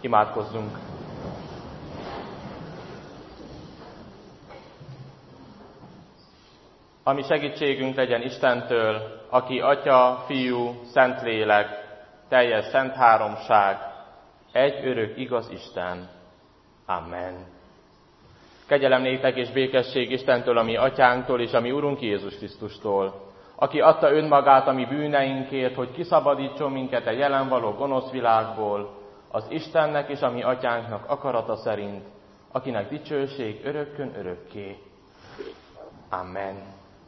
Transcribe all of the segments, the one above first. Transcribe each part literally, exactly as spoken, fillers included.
Imádkozzunk! Ami segítségünk legyen Istentől, aki Atya, Fiú, Szentlélek, teljes szent háromság, egy örök igaz Isten. Amen. Kegyelem néktek és békesség Istentől, a mi Atyánktól és a mi Urunk Jézus Krisztustól, aki adta önmagát a mi bűneinkért, hogy kiszabadítson minket a jelen való gonosz világból, az Istennek és a mi Atyánknak akarata szerint, akinek dicsőség örökkön örökké. Amen.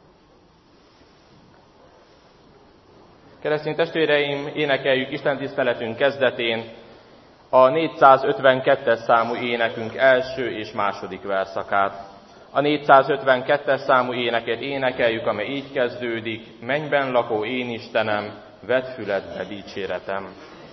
Keresztény testvéreim, énekeljük Isten tiszteletünk kezdetén a négyszázötvenkettes számú énekünk első és második verszakát. A négyszázötvenkettes számú éneket énekeljük, amely így kezdődik: Mennyben lakó én Istenem, vedd füledbe dicséretem.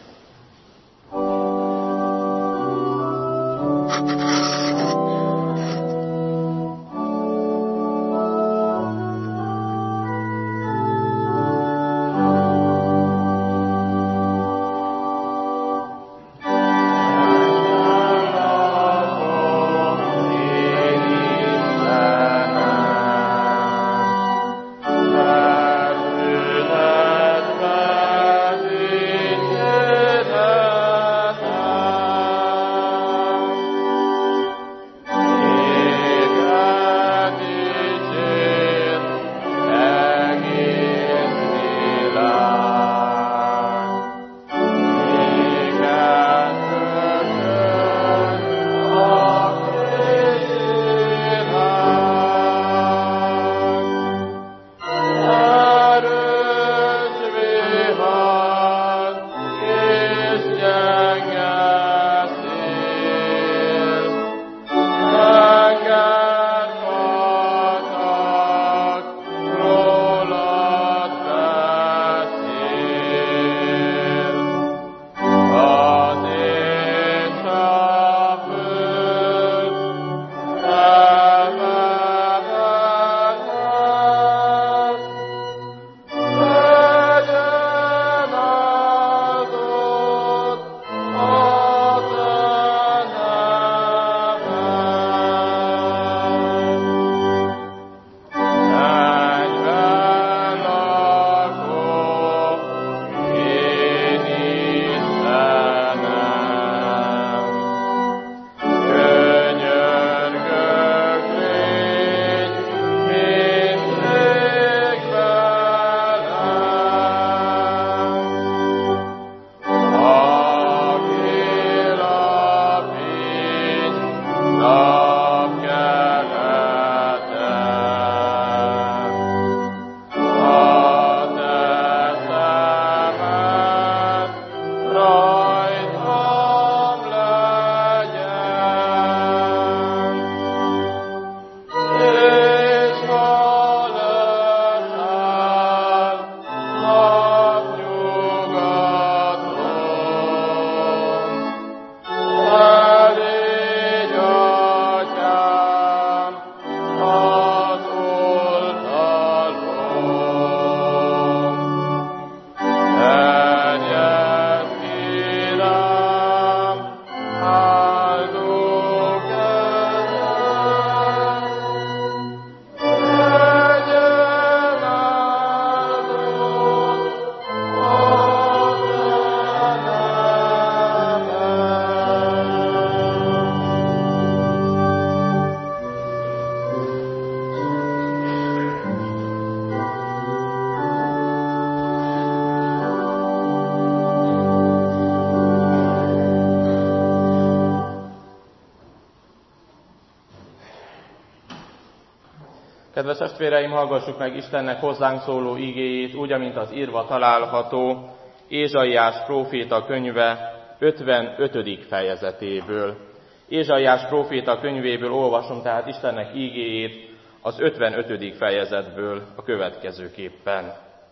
Kedves testvéreim, hallgassuk meg Istennek hozzánk szóló igéjét, úgy, amint az írva található Ézsaiás próféta könyve ötvenötödik fejezetéből. Ézsaiás próféta könyvéből olvasom tehát Istennek igéjét az ötvenötödik fejezetből a következőképpen.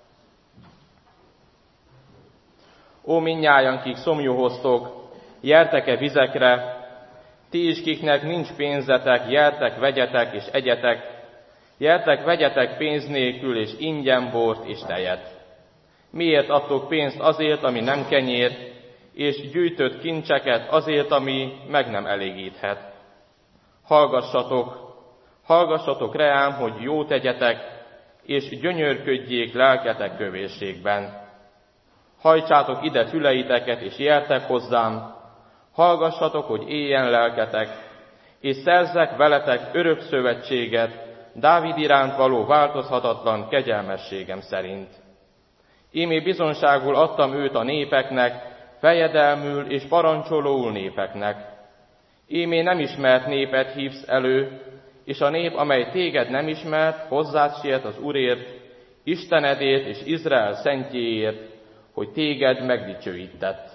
Ó, mindnyájan, kik szomjúhoztok, jertek-e vizekre, ti is, kiknek nincs pénzetek, jertek, vegyetek és egyetek, jertek, vegyetek pénz nélkül, és ingyen bort és tejet. Miért adtok pénzt azért, ami nem kenyér, és gyűjtött kincseket azért, ami meg nem elégíthet. Hallgassatok, hallgassatok reám, hogy jót tegyetek, és gyönyörködjék lelketek kövérségben. Hajtsátok ide füleiteket, és jeltek hozzám, hallgassatok, hogy éljen lelketek, és szerzek veletek örök szövetséget, Dávid iránt való változhatatlan kegyelmességem szerint. Ímé bizonságul adtam őt a népeknek, fejedelmül és parancsolóul népeknek. Ímé nem ismert népet hívsz elő, és a nép, amely téged nem ismert, hozzád siet az Úrért, Istenedért és Izrael szentjéért, hogy téged megdicsőített.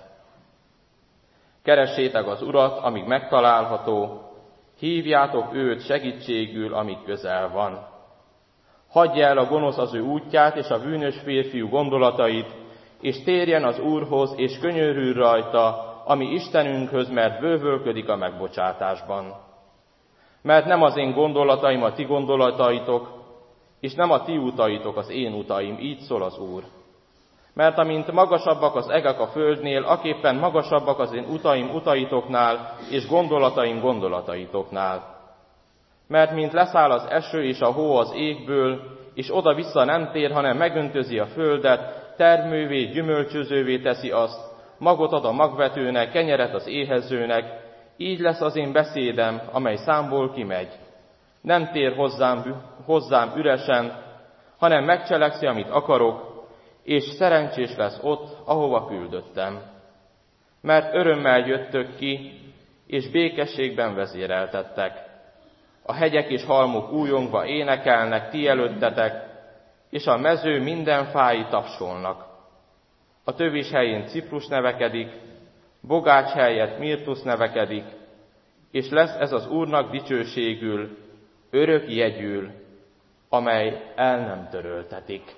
Keressétek az Urat, amíg megtalálható, hívjátok őt segítségül, amíg közel van. Hagyja el a gonosz az ő útját és a bűnös férfiú gondolatait, és térjen az Úrhoz, és könyörül rajta, ami Istenünkhöz, mert bővölködik a megbocsátásban. Mert nem az én gondolataim a ti gondolataitok, és nem a ti utaitok az én utaim, így szól az Úr. Mert amint magasabbak az egek a földnél, aképpen magasabbak az én utaim utaitoknál, és gondolataim gondolataitoknál. Mert mint leszáll az eső és a hó az égből, és oda-vissza nem tér, hanem megöntözi a földet, termővé, gyümölcsözővé teszi azt, magot ad a magvetőnek, kenyeret az éhezőnek, így lesz az én beszédem, amely számból kimegy. Nem tér hozzám, hozzám üresen, hanem megcselekszi, amit akarok, és szerencsés lesz ott, ahova küldöttem. Mert örömmel jöttök ki, és békességben vezéreltettek. A hegyek és halmok újongva énekelnek ti előttetek, és a mező minden fái tapsolnak. A tövis helyén Ciprus nevekedik, Bogács helyett Mirtusz nevekedik, és lesz ez az Úrnak dicsőségül, örök jegyül, amely el nem töröltetik.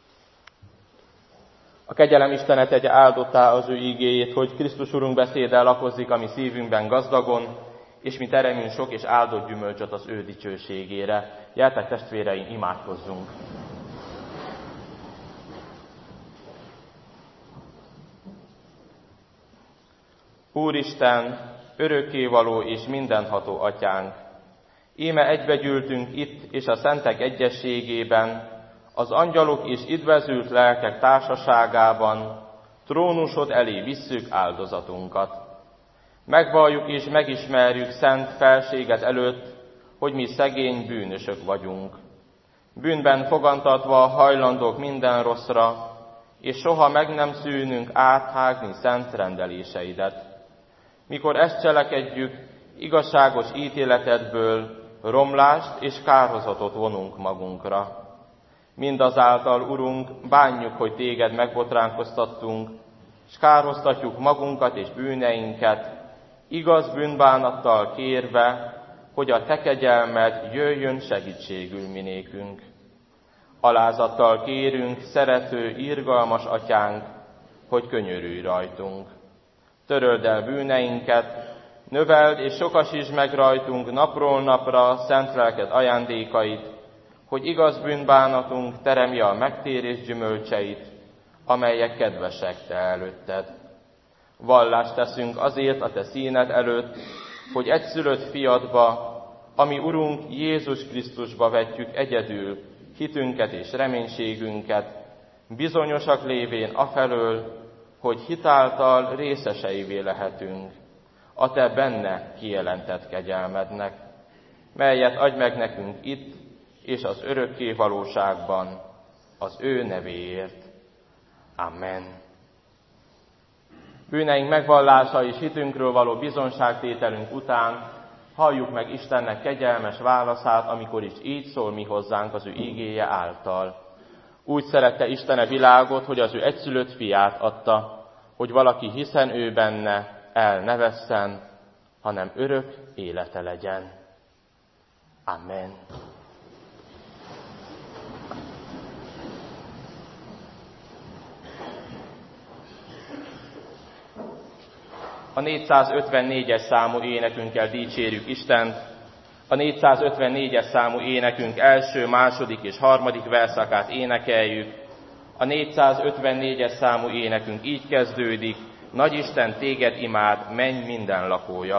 A kegyelem Istene tegye áldottá az ő ígéjét, hogy Krisztus Urunk beszéddel lakozik a mi szívünkben gazdagon, és mi teremünk sok és áldott gyümölcsöt az ő dicsőségére. Gyertek testvéreim, imádkozzunk! Úristen, örökkévaló és mindenható atyánk, íme egybegyűltünk itt és a szentek egyességében, az angyalok és üdvözült lelkek társaságában, trónusod elé visszük áldozatunkat. Megvalljuk és megismerjük szent felséget előtt, hogy mi szegény bűnösök vagyunk. Bűnben fogantatva hajlandók minden rosszra, és soha meg nem szűnünk áthágni szent rendeléseidet. Mikor ezt cselekedjük, igazságos ítéletedből romlást és kárhozatot vonunk magunkra. Mindazáltal, Urunk, bánjuk, hogy téged megbotránkoztattunk, s kárhoztatjuk magunkat és bűneinket, igaz bűnbánattal kérve, hogy a te kegyelmed jöjjön segítségül minékünk. Alázattal kérünk, szerető, irgalmas atyánk, hogy könyörülj rajtunk. Töröld el bűneinket, növeld és sokasítsd meg rajtunk napról napra szent lelked ajándékait, hogy igaz bűnbánatunk teremje a megtérés gyümölcseit, amelyek kedvesek te előtted. Vallást teszünk azért a te színed előtt, hogy egyszülött fiadba, ami Urunk Jézus Krisztusba vetjük egyedül hitünket és reménységünket, bizonyosak lévén afelől, hogy hitáltal részeseivé lehetünk a te benne kijelentett kegyelmednek, melyet adj meg nekünk itt és az örökké valóságban az ő nevéért. Amen. Bűneink megvallása és hitünkről való bizonságtételünk után halljuk meg Istennek kegyelmes válaszát, amikor is így szól mi hozzánk az ő ígéje által. Úgy szerette Isten a világot, hogy az ő egyszülött fiát adta, hogy valaki hiszen ő benne el ne vesszen, hanem örök élete legyen. Amen. A négyszázötvennégyes számú énekünkkel dicsérjük Istent. A négyszázötvennégyes számú énekünk első, második és harmadik verszakát énekeljük. A négyszázötvennégyes számú énekünk így kezdődik: Nagy Isten, téged imád, menj minden lakója.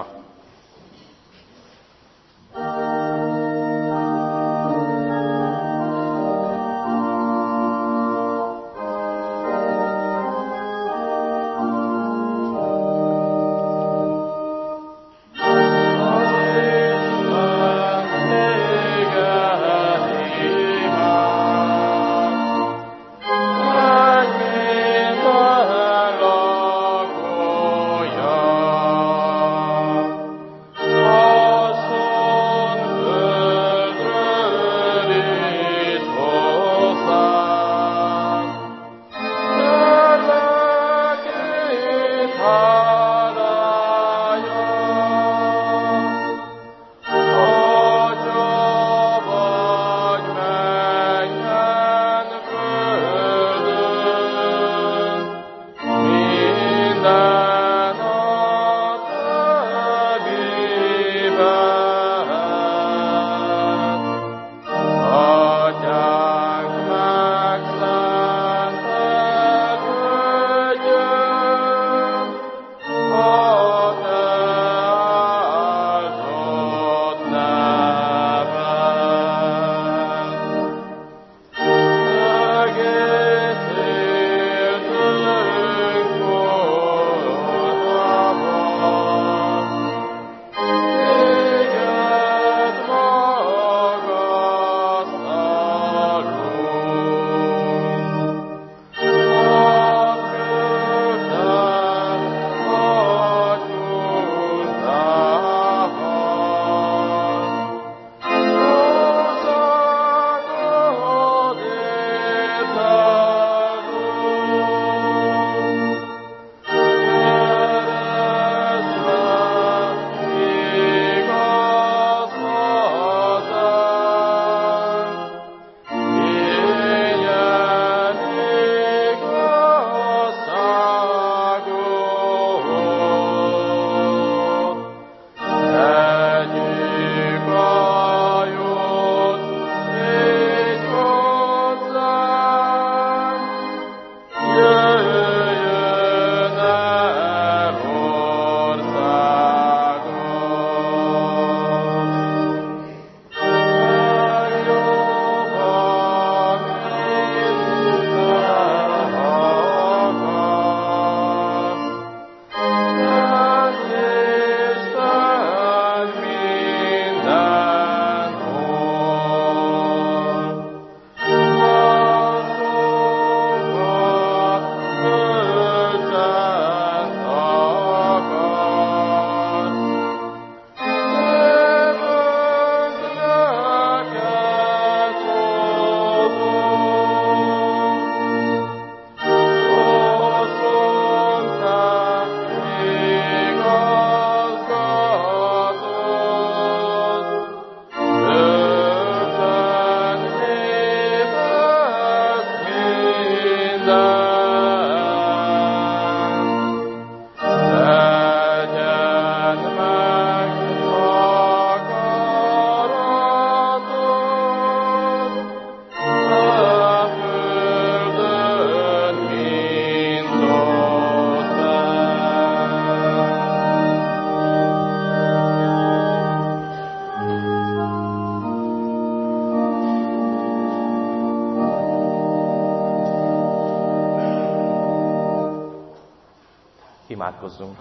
Imádkozzunk!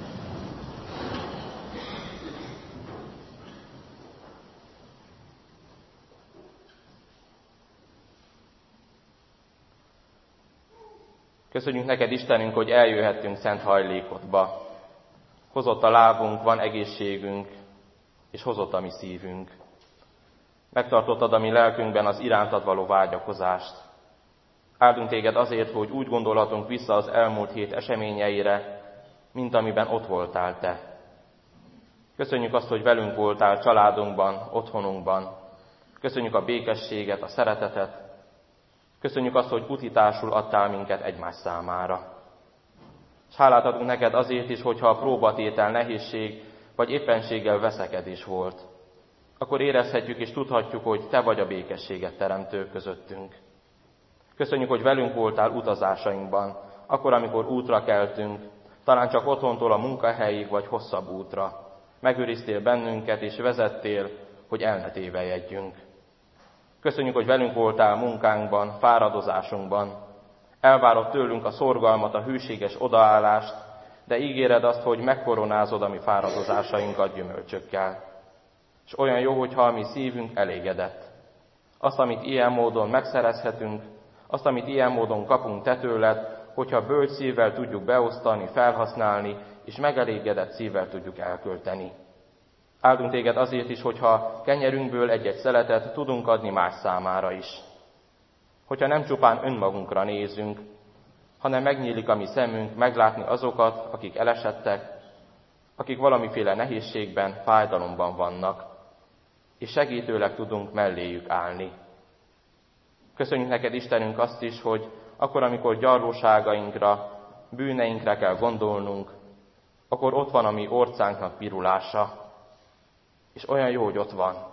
Köszönjük neked, Istenünk, hogy eljöhettünk szent hajlékodba. Hozott a lábunk, van egészségünk, és hozott a mi szívünk. Megtartottad a mi lelkünkben az irántad való vágyakozást. Áldunk téged azért, hogy úgy gondolhatunk vissza az elmúlt hét eseményeire, mint amiben ott voltál te. Köszönjük azt, hogy velünk voltál családunkban, otthonunkban. Köszönjük a békességet, a szeretetet. Köszönjük azt, hogy utitásul adtál minket egymás számára. És hálát adunk neked azért is, hogyha a próbatétel nehézség vagy éppenséggel veszekedés volt. Akkor érezhetjük és tudhatjuk, hogy te vagy a békességet teremtő közöttünk. Köszönjük, hogy velünk voltál utazásainkban, akkor, amikor útra keltünk, talán csak otthontól a munkahelyig vagy hosszabb útra. Megőriztél bennünket és vezettél, hogy el ne tévejedjünk. Köszönjük, hogy velünk voltál munkánkban, fáradozásunkban. Elvárod tőlünk a szorgalmat, a hűséges odaállást, de ígéred azt, hogy megkoronázod a mi fáradozásainkat gyümölcsökkel. És olyan jó, hogyha a mi szívünk elégedett. Azt, amit ilyen módon megszerezhetünk, azt, amit ilyen módon kapunk te tőled, hogyha bölcs szívvel tudjuk beosztani, felhasználni, és megelégedett szívvel tudjuk elkölteni. Áldunk téged azért is, hogyha kenyerünkből egy-egy szeletet tudunk adni más számára is. Hogyha nem csupán önmagunkra nézünk, hanem megnyílik a mi szemünk meglátni azokat, akik elesettek, akik valamiféle nehézségben, fájdalomban vannak, és segítőleg tudunk melléjük állni. Köszönjük neked, Istenünk, azt is, hogy akkor, amikor gyarlóságainkra, bűneinkre kell gondolnunk, akkor ott van a mi orcánknak pirulása, és olyan jó, hogy ott van.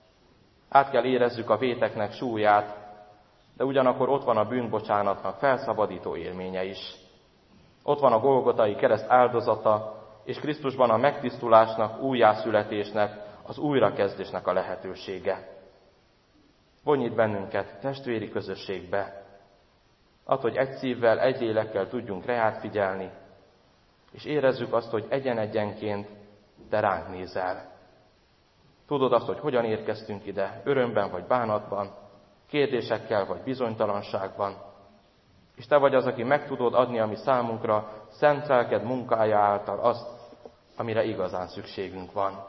Át kell érezzük a véteknek súlyát, de ugyanakkor ott van a bűnbocsánatnak felszabadító élménye is. Ott van a Golgotai kereszt áldozata, és Krisztusban a megtisztulásnak, újjászületésnek, az újrakezdésnek a lehetősége. Vonj itt bennünket testvéri közösségbe, attól, hogy egy szívvel, egy lélekkel tudjunk reát figyelni, és érezzük azt, hogy egyen-egyenként te ránk nézel. Tudod azt, hogy hogyan érkeztünk ide, örömben vagy bánatban, kérdésekkel vagy bizonytalanságban, és te vagy az, aki meg tudod adni a mi számunkra szent lelked munkája által azt, amire igazán szükségünk van.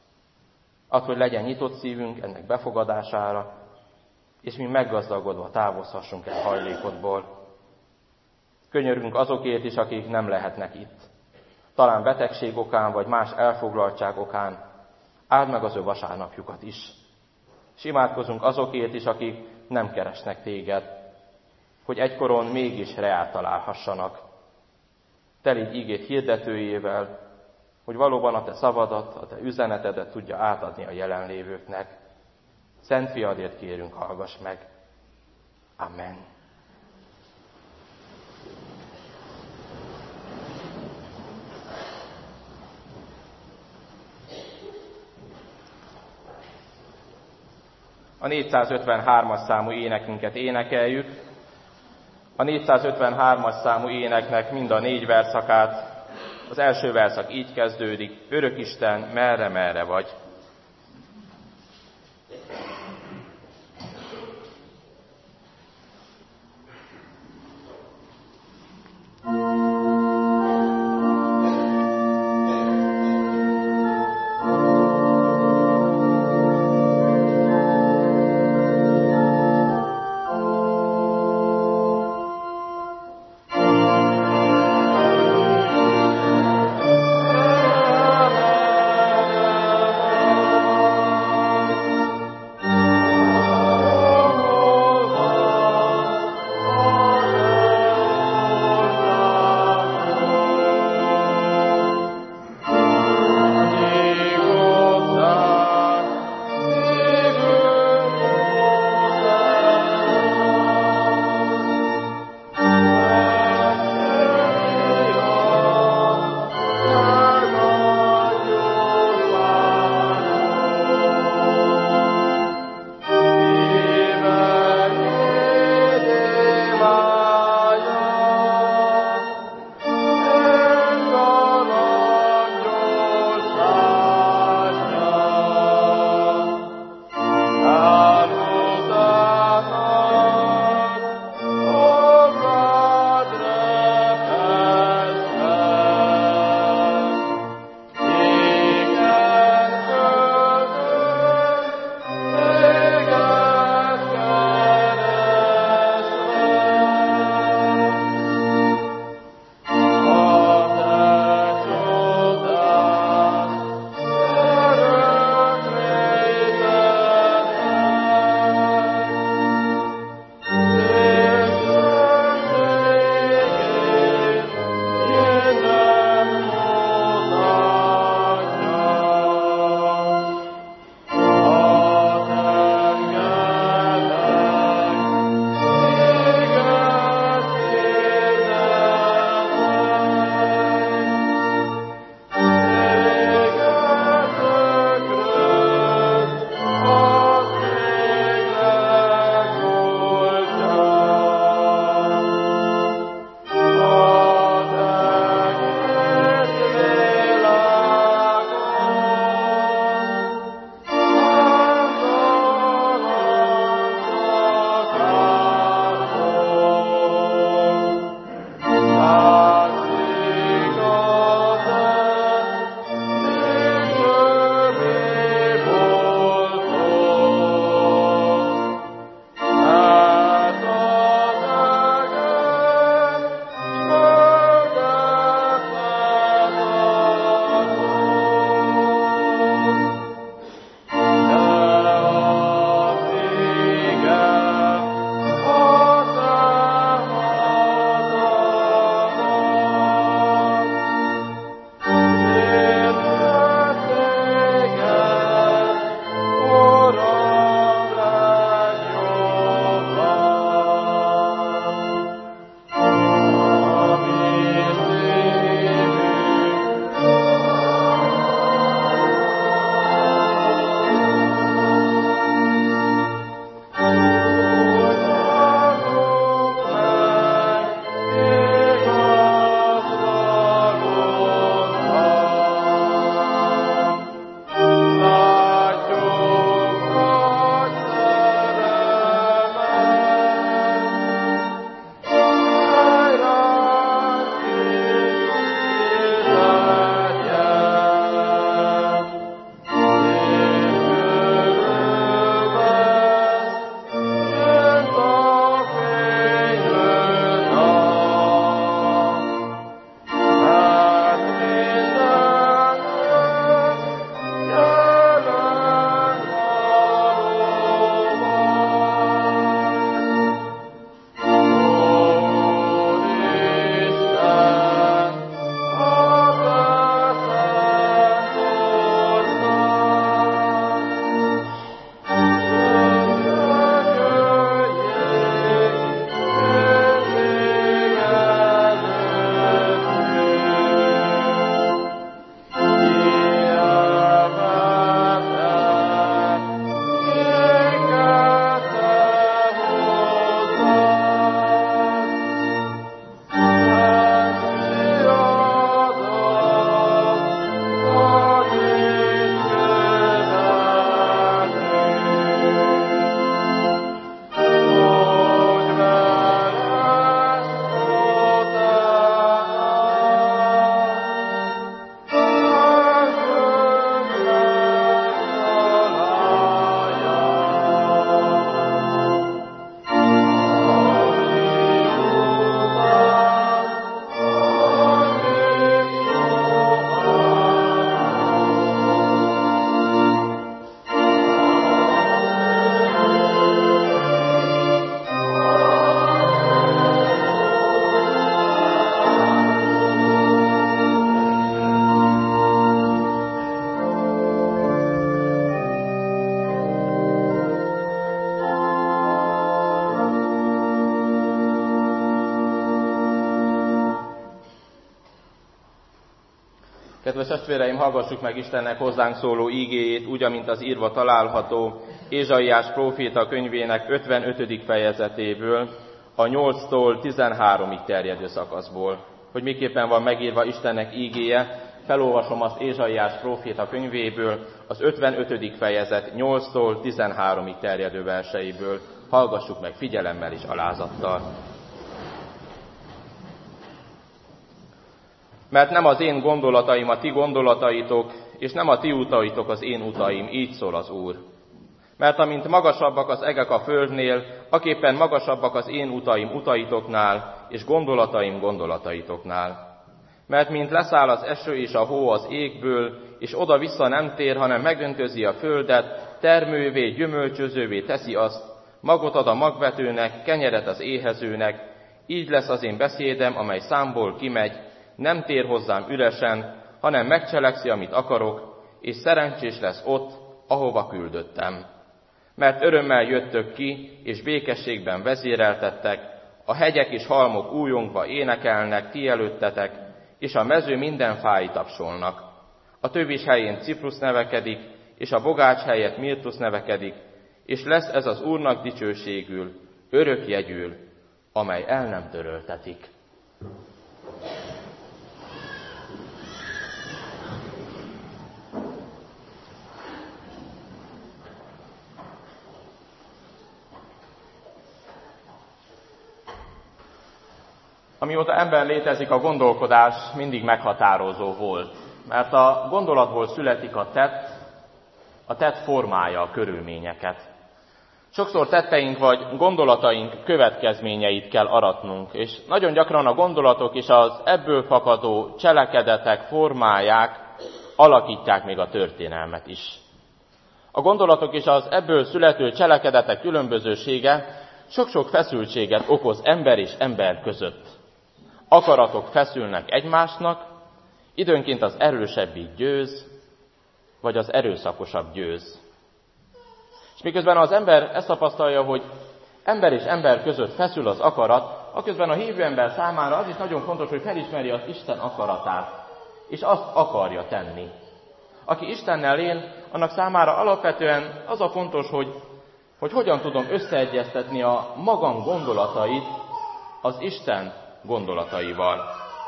Add, hogy legyen nyitott szívünk ennek befogadására, és mi meggazdagodva távozhassunk el hajlékodból. Könyörgünk azokért is, akik nem lehetnek itt. Talán betegség okán, vagy más elfoglaltság okán. Áld meg az ő vasárnapjukat is. És imádkozunk azokért is, akik nem keresnek téged, hogy egykoron mégis reát találhassanak. Te légy ígét hirdetőjével, hogy valóban a te szavadat, a te üzenetedet tudja átadni a jelenlévőknek. Szent Fiadért kérünk, hallgass meg. Amen. A négyszázötvenhármas számú énekünket énekeljük. A négyszázötvenhármas számú éneknek mind a négy verszakát. Az első verszak így kezdődik: Örök Isten, merre-merre vagy. Amen. Kedves testvéreim, hallgassuk meg Istennek hozzánk szóló ígéjét, úgy, amint az írva található Ézsaiás próféta könyvének ötvenötödik fejezetéből, a nyolctól tizenháromig terjedő szakaszból. Hogy miképpen van megírva Istennek ígéje, felolvasom azt Ézsaiás próféta könyvéből, az ötvenötödik fejezet nyolctól tizenháromig terjedő verseiből. Hallgassuk meg figyelemmel és alázattal. Mert nem az én gondolataim a ti gondolataitok, és nem a ti utaitok az én utaim, így szól az Úr. Mert amint magasabbak az egek a földnél, aképpen magasabbak az én utaim utaitoknál, és gondolataim gondolataitoknál. Mert mint leszáll az eső és a hó az égből, és oda-vissza nem tér, hanem megöntözi a földet, termővé, gyümölcsözővé teszi azt, magot ad a magvetőnek, kenyeret az éhezőnek, így lesz az én beszédem, amely számból kimegy, nem tér hozzám üresen, hanem megcselekszi, amit akarok, és szerencsés lesz ott, ahova küldöttem. Mert örömmel jöttök ki, és békességben vezéreltettek, a hegyek és halmok újongva énekelnek ti előttetek, és a mező minden fái tapsolnak. A tövis helyén Ciprusz nevekedik, és a bogács helyett Mirtusz nevekedik, és lesz ez az Úrnak dicsőségül, örök jegyül, amely el nem töröltetik. Amióta ember létezik, a gondolkodás mindig meghatározó volt, mert a gondolatból születik a tett, a tett formálja a körülményeket. Sokszor tetteink vagy gondolataink következményeit kell aratnunk, és nagyon gyakran a gondolatok és az ebből fakadó cselekedetek formálják, alakítják még a történelmet is. A gondolatok és az ebből születő cselekedetek különbözősége sok-sok feszültséget okoz ember és ember között. Akaratok feszülnek egymásnak, időnként az erősebbik győz, vagy az erőszakosabb győz. És miközben az ember ezt tapasztalja, hogy ember és ember között feszül az akarat, aközben a hívő ember számára az is nagyon fontos, hogy felismeri az Isten akaratát, és azt akarja tenni. Aki Istennel él, annak számára alapvetően az a fontos, hogy, hogy hogyan tudom összeegyeztetni a magam gondolatait az Isten gondolataival.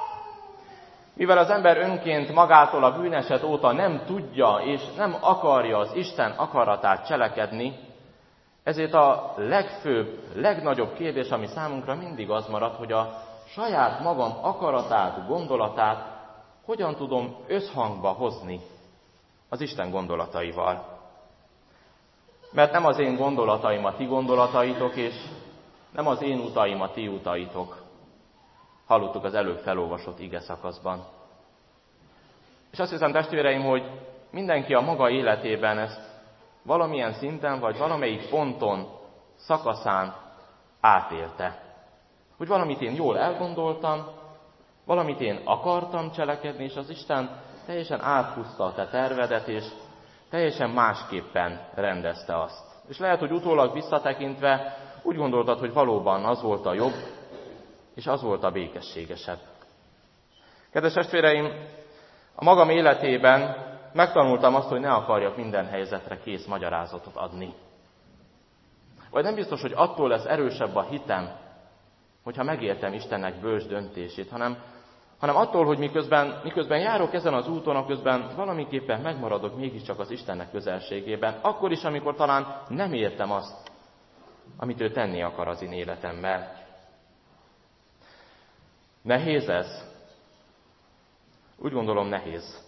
Mivel az ember önként magától a bűneset óta nem tudja és nem akarja az Isten akaratát cselekedni, ezért a legfőbb, legnagyobb kérdés, ami számunkra mindig az marad, hogy a saját magam akaratát, gondolatát hogyan tudom összhangba hozni az Isten gondolataival. Mert nem az én gondolataim a ti gondolataitok, és nem az én utaim a ti utaitok. Hallottuk az előbb felolvasott ige szakaszban. És azt hiszem, testvéreim, hogy mindenki a maga életében ezt valamilyen szinten, vagy valamelyik ponton, szakaszán átélte. Hogy valamit én jól elgondoltam, valamit én akartam cselekedni, és az Isten teljesen áthúzta a te tervedet, és teljesen másképpen rendezte azt. És lehet, hogy utólag visszatekintve úgy gondoltad, hogy valóban az volt a jobb, és az volt a békességesebb. Kedves testvéreim, a magam életében megtanultam azt, hogy ne akarjak minden helyzetre kész magyarázatot adni. Vagy nem biztos, hogy attól lesz erősebb a hitem, hogyha megértem Istennek bölcs döntését, hanem, hanem attól, hogy miközben, miközben járok ezen az úton, aközben valamiképpen megmaradok mégiscsak az Istennek közelségében, akkor is, amikor talán nem értem azt, amit ő tenni akar az én életemmel. Nehéz ez? Úgy gondolom, nehéz.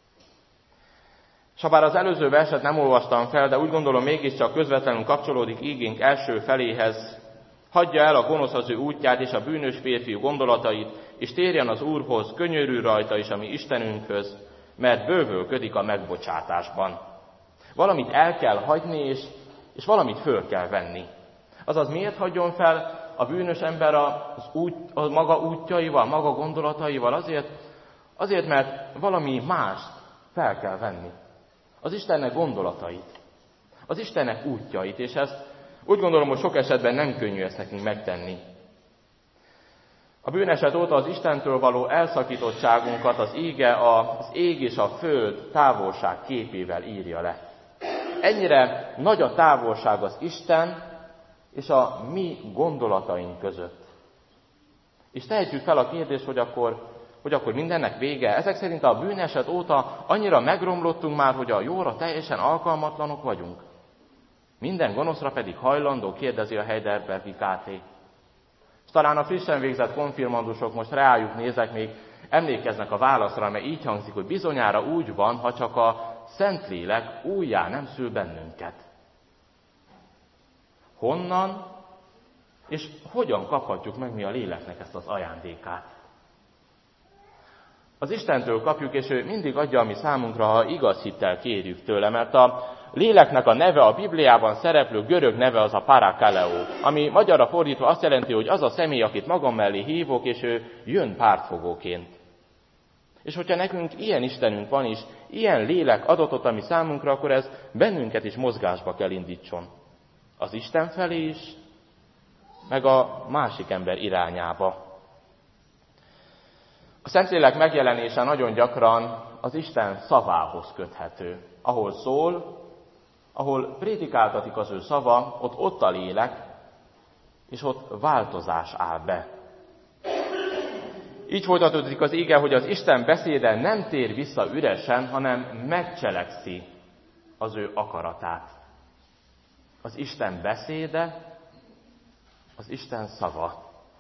És ha bár az előző verset nem olvastam fel, de úgy gondolom mégiscsak közvetlenül kapcsolódik ígénk első feléhez, hagyja el a gonosz az ő útját és a bűnös férfiú gondolatait, és térjen az Úrhoz, könyörül rajta is a mi Istenünkhöz, mert bővölködik a megbocsátásban. Valamit el kell hagyni, és, és valamit föl kell venni. Azaz miért hagyjon fel a bűnös ember az út, a maga útjaival, maga gondolataival? Azért, azért, mert valami mást fel kell venni. Az Istennek gondolatait, az Istennek útjait, és ezt úgy gondolom, hogy sok esetben nem könnyű ezt nekünk megtenni. A bűneset óta az Istentől való elszakítottságunkat az íge az ég és a föld távolság képével írja le. Ennyire nagy a távolság az Isten és a mi gondolataink között. És tehetjük fel a kérdést, hogy akkor, hogy akkor mindennek vége. Ezek szerint a bűneset óta annyira megromlottunk már, hogy a jóra teljesen alkalmatlanok vagyunk. Minden gonoszra pedig hajlandó, kérdezi a Heidelbergi ká té. Talán a frissen végzett konfirmandusok, most rájuk nézek, még emlékeznek a válaszra, mert így hangzik, hogy bizonyára úgy van, ha csak a Szentlélek újjá nem szül bennünket. Honnan és hogyan kaphatjuk meg mi a léleknek ezt az ajándékát? Az Istentől kapjuk, és ő mindig adja a mi számunkra, ha igaz hittel kérjük tőle, mert a léleknek a neve, a Bibliában szereplő görög neve az a parakaleo, ami magyarra fordítva azt jelenti, hogy az a személy, akit magam mellé hívok, és ő jön pártfogóként. És hogyha nekünk ilyen Istenünk van is, ilyen lélek adatot a mi számunkra, akkor ez bennünket is mozgásba kell indítson. Az Isten felé is, meg a másik ember irányába. A Szentlélek megjelenése nagyon gyakran az Isten szavához köthető. Ahol szól, ahol prédikáltatik az ő szava, ott ott a lélek, és ott változás áll be. Így folytatódik az ige, hogy az Isten beszéde nem tér vissza üresen, hanem megcselekszi az ő akaratát. Az Isten beszéde, az Isten szava.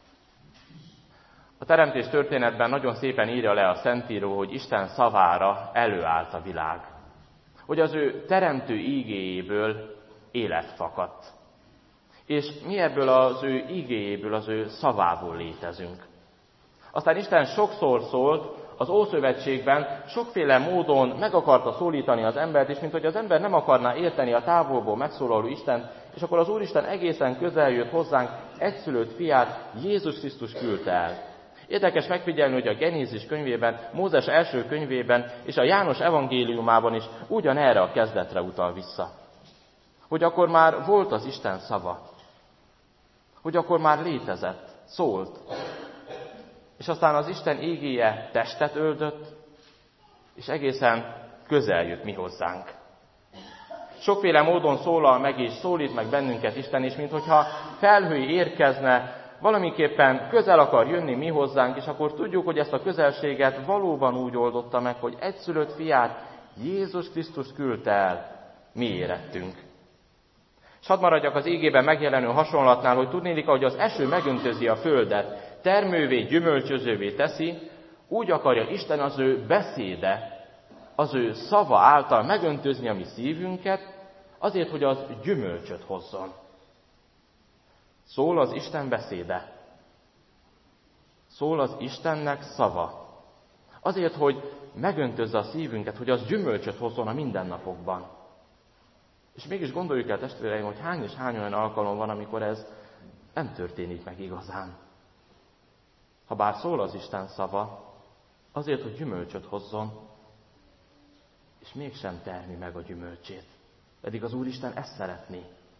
A teremtés történetben nagyon szépen írja le a Szentíró, hogy Isten szavára előállt a világ. Hogy az ő teremtő ígéjéből élet fakadt. És mi ebből az ő ígéjéből, az ő szavából létezünk. Aztán Isten sokszor szólt, az Ószövetségben sokféle módon meg akarta szólítani az embert, és mint hogy az ember nem akarná érteni a távolból megszólaló Istent, és akkor az Úristen egészen közel jött hozzánk, egyszülött fiát, Jézus Krisztus küldte el. Érdekes megfigyelni, hogy a Genézis könyvében, Mózes első könyvében és a János evangéliumában is ugyanerre a kezdetre utal vissza. Hogy akkor már volt az Isten szava. Hogy akkor már létezett, szólt. És aztán az Isten ígéje testet öldött, és egészen közel jött mi hozzánk. Sokféle módon szólal meg és szólít meg bennünket Isten, és minthogyha felhő érkezne, valamiképpen közel akar jönni mi hozzánk, és akkor tudjuk, hogy ezt a közelséget valóban úgy oldotta meg, hogy egyszülött fiát, Jézus Krisztus küldte el, mi érettünk. És hadd maradjak az ígében megjelenő hasonlatnál, hogy tudnélik, ahogy az eső megöntözi a földet, termővé, gyümölcsözővé teszi, úgy akarja Isten az ő beszéde, az ő szava által megöntözni a mi szívünket, azért, hogy az gyümölcsöt hozzon. Szól az Isten beszéde. Szól az Istennek szava. Azért, hogy megöntözze a szívünket, hogy az gyümölcsöt hozzon a mindennapokban. És mégis gondoljuk el, testvéreim, hogy hány és hány olyan alkalom van, amikor ez nem történik meg igazán. Habár szól az Isten szava, azért, hogy gyümölcsöt hozzon, és mégsem termi meg a gyümölcsét. Pedig az Úristen ezt szeretné.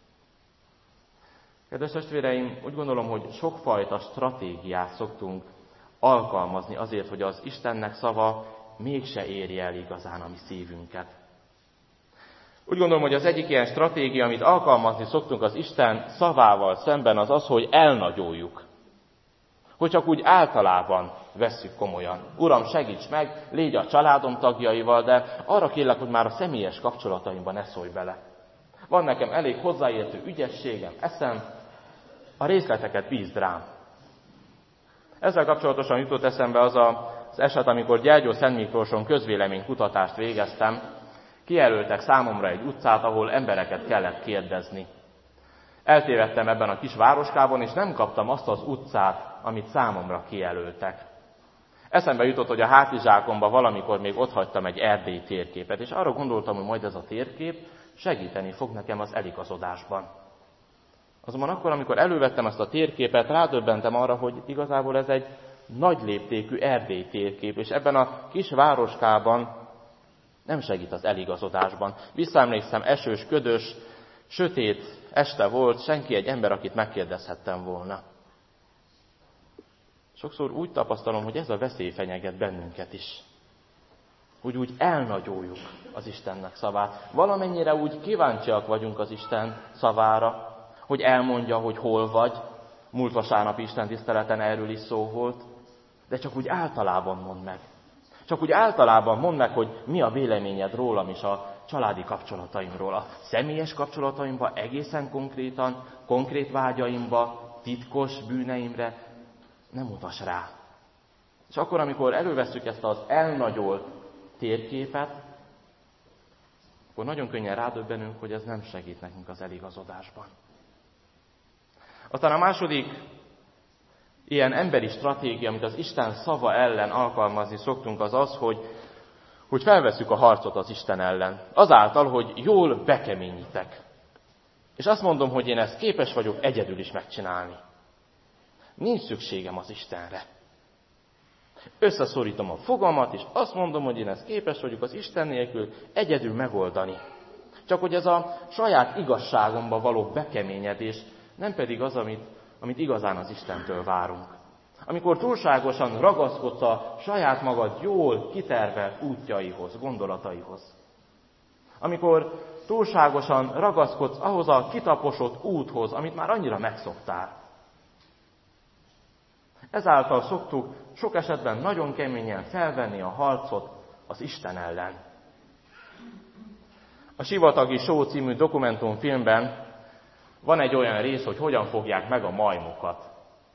Kedves testvéreim, úgy gondolom, hogy sokfajta stratégiát szoktunk alkalmazni azért, hogy az Istennek szava mégse érje el igazán a mi szívünket. Úgy gondolom, hogy az egyik ilyen stratégia, amit alkalmazni szoktunk az Isten szavával szemben, az az, hogy elnagyoljuk. Hogy csak úgy általában vesszük komolyan. Uram, segíts meg, légy a családom tagjaival, de arra kérlek, hogy már a személyes kapcsolataimban ne szólj bele. Van nekem elég hozzáértő ügyességem, eszem, a részleteket bízd rám. Ezzel kapcsolatosan jutott eszembe az az eset, amikor Gyergyó Szent Miklóson közvéleménykutatást végeztem, kijelöltek számomra egy utcát, ahol embereket kellett kérdezni. Eltévedtem ebben a kis városkában, és nem kaptam azt az utcát, amit számomra kijelöltek. Eszembe jutott, hogy a hátizsákomban valamikor még otthagytam egy erdélyi térképet, és arra gondoltam, hogy majd ez a térkép segíteni fog nekem az eligazodásban. Azonban akkor, amikor elővettem ezt a térképet, rádöbbentem arra, hogy igazából ez egy nagy léptékű erdélyi térkép, és ebben a kis városkában nem segít az eligazodásban. Visszaemlékszem, esős, ködös, sötét este volt, senki egy ember, akit megkérdezhettem volna. És sokszor úgy tapasztalom, hogy ez a veszély fenyeget bennünket is. Hogy úgy elnagyoljuk az Istennek szavát. Valamennyire úgy kíváncsiak vagyunk az Isten szavára, hogy elmondja, hogy hol vagy. Múlt vasárnapi Isten tiszteleten erről is szó volt. De csak úgy általában mondd meg. Csak úgy általában mondd meg, hogy mi a véleményed rólam és a családi kapcsolataimról. A személyes kapcsolataimba, egészen konkrétan, konkrét vágyaimba, titkos bűneimre nem mutass rá. És akkor, amikor elővesszük ezt az elnagyolt térképet, akkor nagyon könnyen rádöbbenünk, hogy ez nem segít nekünk az eligazodásban. Aztán a második ilyen emberi stratégia, amit az Isten szava ellen alkalmazni szoktunk, az az, hogy, hogy felveszük a harcot az Isten ellen. Azáltal, hogy jól bekeményítek. És azt mondom, hogy én ezt képes vagyok egyedül is megcsinálni. Nincs szükségem az Istenre. Összeszorítom a fogamat, és azt mondom, hogy én ezt képes vagyok az Isten nélkül egyedül megoldani. Csak hogy ez a saját igazságomba való bekeményedés, nem pedig az, amit, amit igazán az Istentől várunk. Amikor túlságosan ragaszkodsz a saját magad jól kitervelt útjaihoz, gondolataihoz. Amikor túlságosan ragaszkodsz ahhoz a kitaposott úthoz, amit már annyira megszoktál. Ezáltal szoktuk sok esetben nagyon keményen felvenni a harcot az Isten ellen. A Sivatagi Só című dokumentumfilmben van egy olyan rész, hogy hogyan fogják meg a majmokat.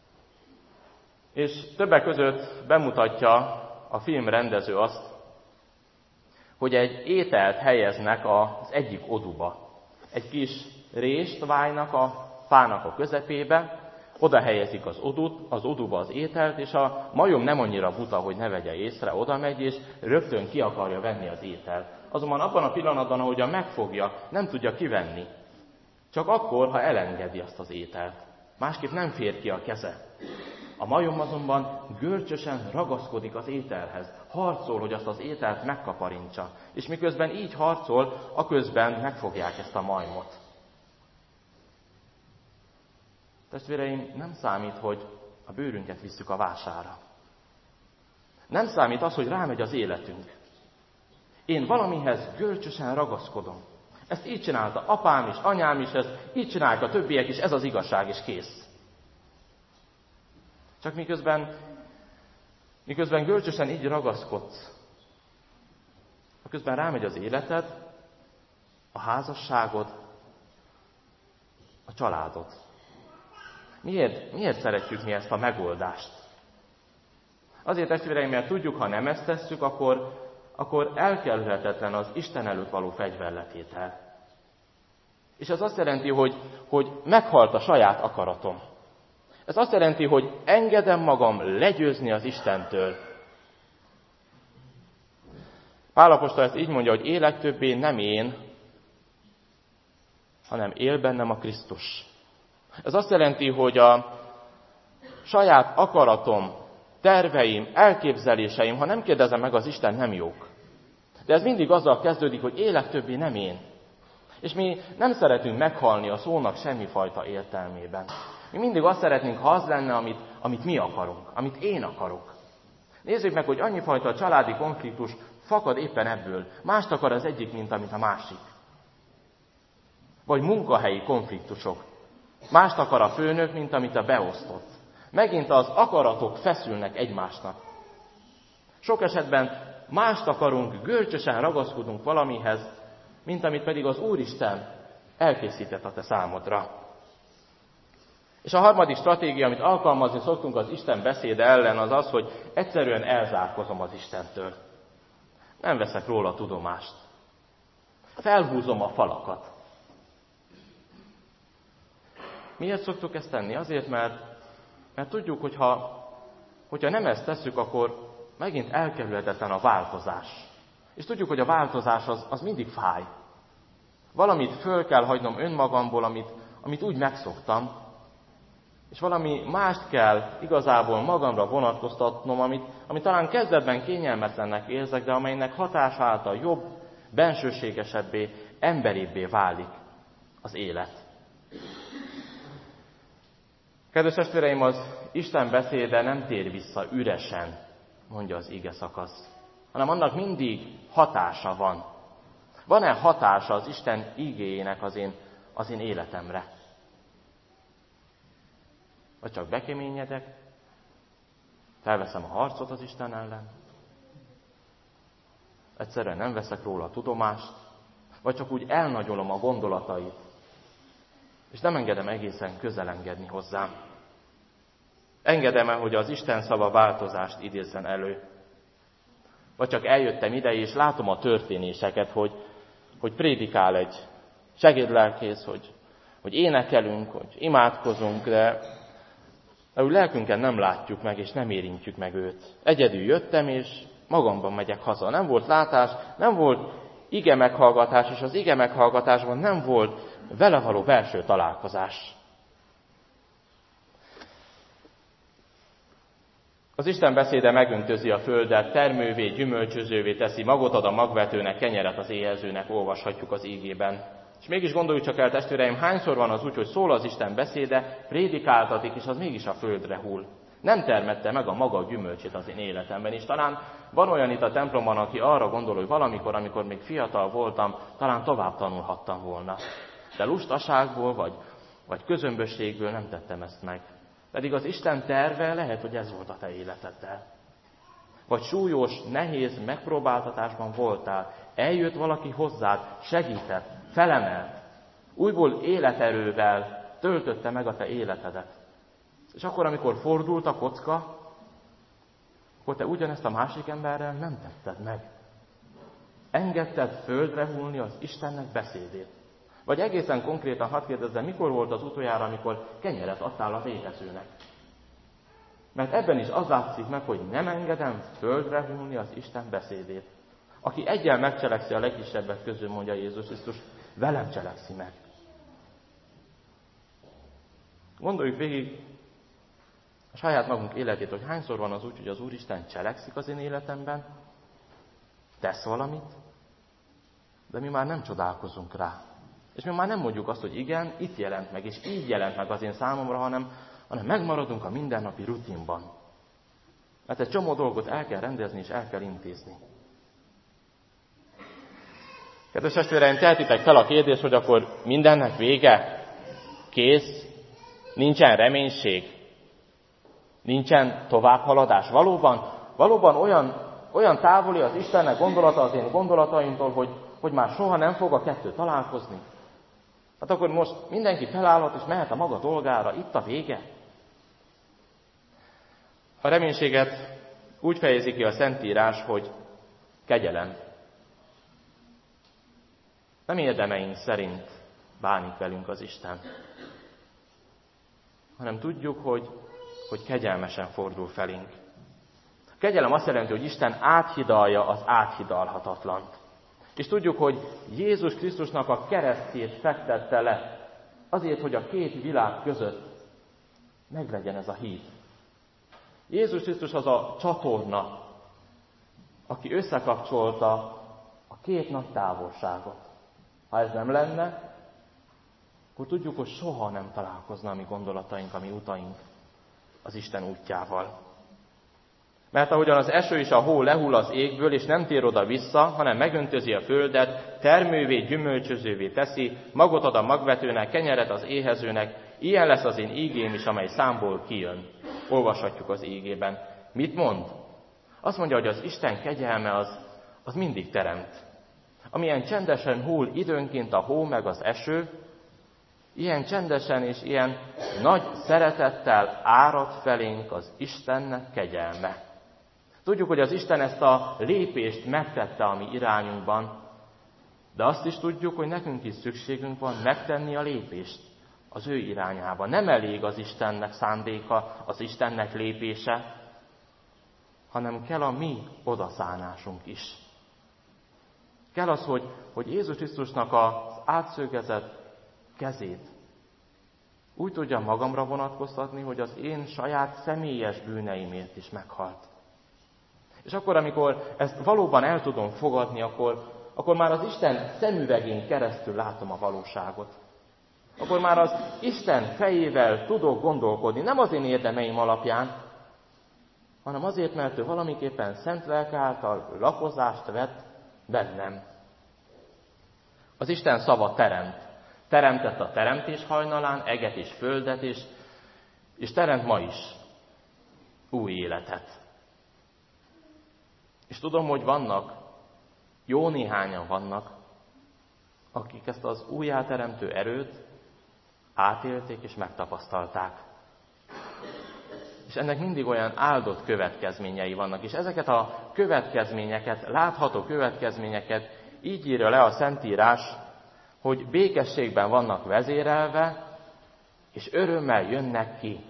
És többek között bemutatja a film rendező azt, hogy egy ételt helyeznek az egyik oduba. Egy kis rést vájnak a fának a közepébe, oda helyezik az odut, az oduba az ételt, és a majom nem annyira buta, hogy ne vegye észre, oda megy, és rögtön ki akarja venni az ételt. Azonban abban a pillanatban, ahogyan megfogja, nem tudja kivenni. Csak akkor, ha elengedi azt az ételt. Másképp nem fér ki a keze. A majom azonban görcsösen ragaszkodik az ételhez. Harcol, hogy azt az ételt megkaparintsa. És miközben így harcol, aközben megfogják ezt a majmot. Testvéreim, nem számít, hogy a bőrünket visszük a vására. Nem számít az, hogy rámegy az életünk. Én valamihez görcsösen ragaszkodom. Ezt így csinálta apám is, anyám is, ezt így csinálják a többiek is, ez az igazság, és kész. Csak miközben, miközben görcsösen így ragaszkodsz, aközben rámegy az életed, a házasságod, a családod. Miért, miért szeretjük mi ezt a megoldást? Azért, testvéreim, mert tudjuk, ha nem ezt tesszük, akkor, akkor elkerülhetetlen az Isten előtt való fegyverletétel. És ez azt jelenti, hogy, hogy meghalt a saját akaratom. Ez azt jelenti, hogy engedem magam legyőzni az Istentől. Pál apostol ezt így mondja, hogy élek többé nem én, hanem él bennem a Krisztus. Ez azt jelenti, hogy a saját akaratom, terveim, elképzeléseim, ha nem kérdezem meg az Isten, nem jók. De ez mindig azzal kezdődik, hogy élek többé nem én. És mi nem szeretünk meghalni a szónak semmifajta értelmében. Mi mindig azt szeretnénk, ha az lenne, amit, amit mi akarunk, amit én akarok. Nézzük meg, hogy annyifajta családi konfliktus fakad éppen ebből. Mást akar az egyik, mint amit a másik. Vagy munkahelyi konfliktusok. Mást akar a főnök, mint amit a beosztott. Megint az akaratok feszülnek egymásnak. Sok esetben mást akarunk, görcsösen ragaszkodunk valamihez, mint amit pedig az Úristen elkészített a te számodra. És a harmadik stratégia, amit alkalmazni szoktunk az Isten beszéde ellen, az az, hogy egyszerűen elzárkozom az Istentől. Nem veszek róla tudomást. Felhúzom a falakat. Miért szoktuk ezt tenni? Azért, mert, mert tudjuk, hogy ha, hogyha nem ezt tesszük, akkor megint elkerülhetetlen a változás. És tudjuk, hogy a változás az, az mindig fáj. Valamit föl kell hagynom önmagamból, amit, amit úgy megszoktam, és valami mást kell igazából magamra vonatkoztatnom, amit, amit talán kezdetben kényelmetlennek érzek, de amelynek hatása által jobb, bensőségesebbé, emberibbé válik az élet. Kedves testvéreim, az Isten beszéde nem tér vissza üresen, mondja az ige szakasz, hanem annak mindig hatása van. Van-e hatása az Isten igéjének az én, az én életemre? Vagy csak bekeményedek, felveszem a harcot az Isten ellen, egyszerűen nem veszek róla tudomást, vagy csak úgy elnagyolom a gondolatait, és nem engedem egészen közel engedni hozzám. Engedem-e, hogy az Isten szava változást idézzen elő? Vagy csak eljöttem ide, és látom a történéseket, hogy, hogy prédikál egy segédlelkész, hogy, hogy énekelünk, hogy imádkozunk, de, de úgy lelkünken nem látjuk meg, és nem érintjük meg őt. Egyedül jöttem, és magamban megyek haza. Nem volt látás, nem volt ige meghallgatás, és az ige meghallgatásban nem volt vele való belső találkozás. Az Isten beszéde megöntözi a földet, termővé, gyümölcsözővé teszi, magot ad a magvetőnek, kenyeret az éhezőnek, olvashatjuk az ígében. És mégis gondoljuk csak el, testvéreim, hányszor van az úgy, hogy szól az Isten beszéde, prédikáltatik, és az mégis a földre hull. Nem termette meg a maga gyümölcsét az én életemben, és talán van olyan itt a templomban, aki arra gondol, hogy valamikor, amikor még fiatal voltam, talán tovább tanulhattam volna. De lustaságból, vagy, vagy közömbösségből nem tettem ezt meg. Pedig az Isten terve lehet, hogy ez volt a te életeddel. Vagy súlyos, nehéz megpróbáltatásban voltál, eljött valaki hozzád, segített, felemelt, újból életerővel töltötte meg a te életedet. És akkor, amikor fordult a kocka, akkor te ugyanezt a másik emberrel nem tetted meg. Engedted földre hullni az Istennek beszédét. Vagy egészen konkrétan hadd kérdezzem, mikor volt az utoljára, amikor kenyeret adtál az éhezőnek? Mert ebben is az látszik meg, hogy nem engedem földre hullni az Isten beszédét. Aki eggyel megcselekszi a legkisebbek közül, mondja Jézus Krisztus, velem cselekszi meg. Gondoljuk végig a saját magunk életét, hogy hányszor van az úgy, hogy az Úristen cselekszik az én életemben, tesz valamit, de mi már nem csodálkozunk rá. És mi már nem mondjuk azt, hogy igen, itt jelent meg, és így jelent meg az én számomra, hanem, hanem megmaradunk a mindennapi rutinban. Mert egy csomó dolgot el kell rendezni, és el kell intézni. Kedves testvéreim, tehetitek fel a kérdést, hogy akkor mindennek vége? Kész? Nincsen reménység? Nincsen továbbhaladás? Valóban, valóban olyan, olyan távoli az Istennek gondolata az én gondolataimtól, hogy, hogy már soha nem fog a kettő találkozni? Hát akkor most mindenki felállhat és mehet a maga dolgára, itt a vége. A reménységet úgy fejezi ki a Szentírás, hogy kegyelem. Nem érdemeink szerint bánik velünk az Isten, hanem tudjuk, hogy, hogy kegyelmesen fordul felénk. A kegyelem azt jelenti, hogy Isten áthidalja az áthidalhatatlant. És tudjuk, hogy Jézus Krisztusnak a keresztjét fektette le, azért, hogy a két világ között meglegyen ez a híd. Jézus Krisztus az a csatorna, aki összekapcsolta a két nagy távolságot. Ha ez nem lenne, akkor tudjuk, hogy soha nem találkozna a mi gondolataink, a mi utaink az Isten útjával. Mert ahogyan az eső és a hó lehull az égből, és nem tér oda vissza, hanem megöntözi a földet, termővé, gyümölcsözővé teszi, magot ad a magvetőnek, kenyeret az éhezőnek, ilyen lesz az én ígém is, amely számból kijön. Olvashatjuk az ígében. Mit mond? Azt mondja, hogy az Isten kegyelme az, az mindig teremt. Amilyen csendesen hull időnként a hó meg az eső, ilyen csendesen és ilyen nagy szeretettel árad felénk az Istennek kegyelme. Tudjuk, hogy az Isten ezt a lépést megtette a mi irányunkban, de azt is tudjuk, hogy nekünk is szükségünk van megtenni a lépést az ő irányába. Nem elég az Istennek szándéka, az Istennek lépése, hanem kell a mi odaszánásunk is. Kell az, hogy, hogy Jézus Krisztusnak az átszögezett kezét úgy tudja magamra vonatkoztatni, hogy az én saját személyes bűneimért is meghalt. És akkor, amikor ezt valóban el tudom fogadni, akkor, akkor már az Isten szemüvegén keresztül látom a valóságot. Akkor már az Isten fejével tudok gondolkodni, nem az én érdemeim alapján, hanem azért, mert ő valamiképpen szent lelke által lakozást vett bennem. Az Isten szava teremt. Teremtett a teremtés hajnalán, eget és földet is, és teremt ma is új életet. És tudom, hogy vannak, jó néhányan vannak, akik ezt az újjáteremtő erőt átélték és megtapasztalták. És ennek mindig olyan áldott következményei vannak. És ezeket a következményeket, látható következményeket így írja le a Szentírás, hogy békességben vannak vezérelve, és örömmel jönnek ki.